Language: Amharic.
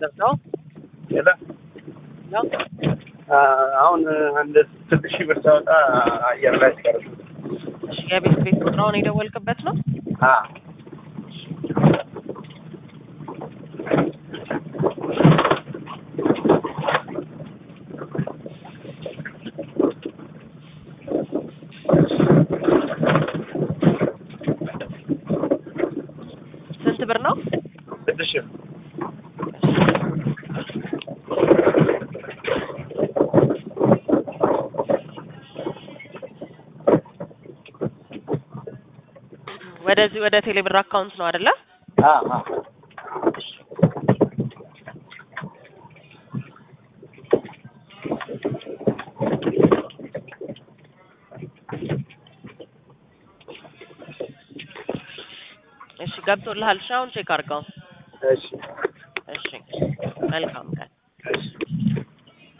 ነው የለ ነው አሁን አንድ 6000 ብር ሳወጣ አየር ላይ ቀረ። እሺ የቤት ቁጥሩን የደወልክበት ነው? ስንት ብር ነው? 6000 ወደ ቴሌብር አካውንት ነው አይደለ? እሺ ገብቶልሃል? ሻውን ቼክ አድርገው። እሺ እሺ መልካም ቀን